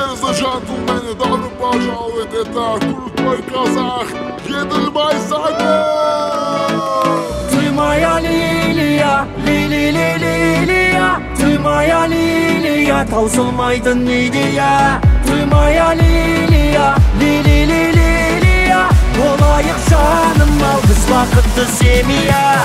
Ladies and gentlemen, добро пожаловать, это крутой казах Еделбай Саймон. Ты моя лилия, лилия, ты моя лилия, таусылмайтын идея. Ты моя лилия, лилия, болайық жаным, ал біз бақытты семья.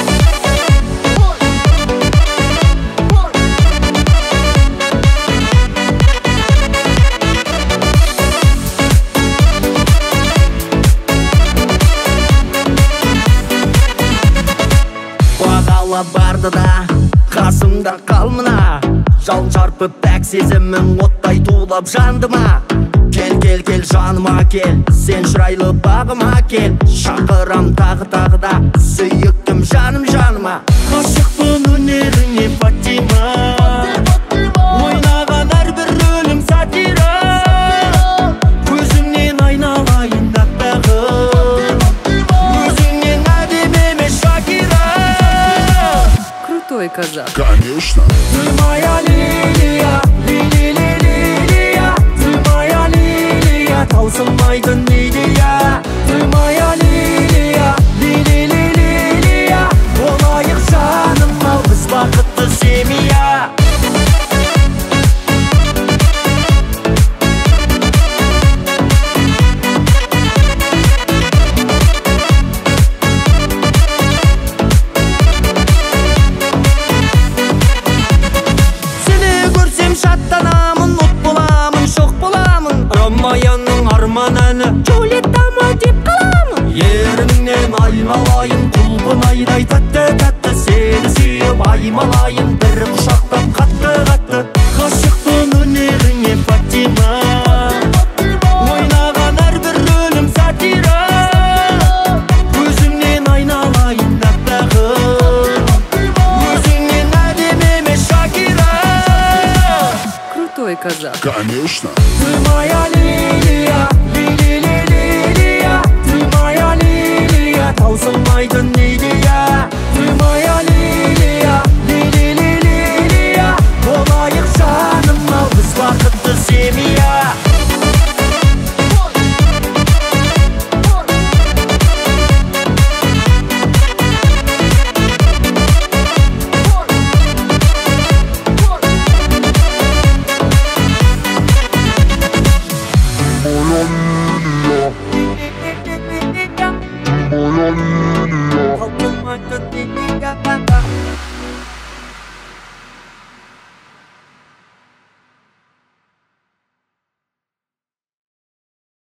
Барды да қасымда қал мына, жал шарпып пәк сезімің оттай тулап жандыма. Кел жаныма кел, сен шырайлы бағыма кел, шақырам тағы да сүйіктім жаныма. Ғашықпын өнеріңе Фатима, ойнаған әрбір рөлің сатира, көзімнен айналайын аппағым, өзіңнен әдемі емес Шакира. Крутой казах. Конечно. Ты моя лилия, лилия, ты моя лилия, таусылмайтын идея. Ты моя лилия, лилия, болайық жаным, ал біз бақытты семья. Шаттанамын, от боламын, шоқ боламын, Ромайаның арман әні Джулиетта ма деп қаламын. Еріңнен аймалайын, құлпынайдай тәтті, сені сүйіп аймалайын, бір құшақтап қатты. Ғашықпын өнеріңе Фатима, ойнаған әрбір рөлім сатира, өзіңнен айналайын аппағым, өзіңнен әдемі емес Шакира. Крутой казах. Конечно. Ты моя лилия, лилия, ты моя лилия, таусылмайтын идея. Ты моя лилия.